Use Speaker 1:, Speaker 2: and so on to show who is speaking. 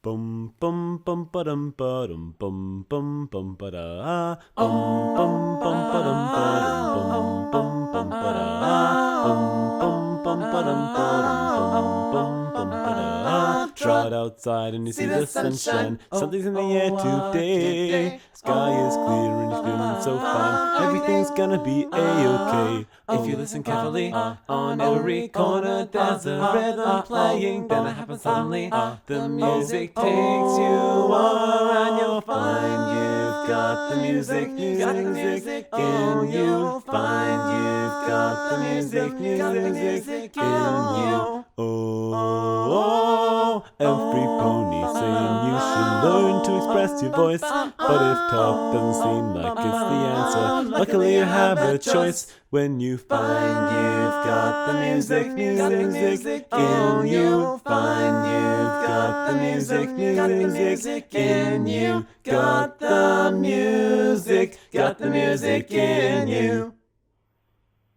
Speaker 1: Bum bum bum ba-dum ba-dum bum bum bum ba-da bum bum bum ba-dum ba-dum bum bum bum ba-da bum bum bum ba-dum ba-dum bum bum bum ba-da. Trot outside and you see the sunshine. Something's in the air today. Sky is clear and you're feeling so fine. Everything's gonna be a-okay. If you listen carefully, on every corner there's a rhythm playing. Then it happens suddenly. The music takes you over and you'll find you've got the music in you. Find you've got the music in you. Oh, every pony saying you should learn to express your voice. But if talk doesn't seem like it's the answer, luckily you have a choice. When you find you've got the music in you. Find you've got the music in you. Got the music in you.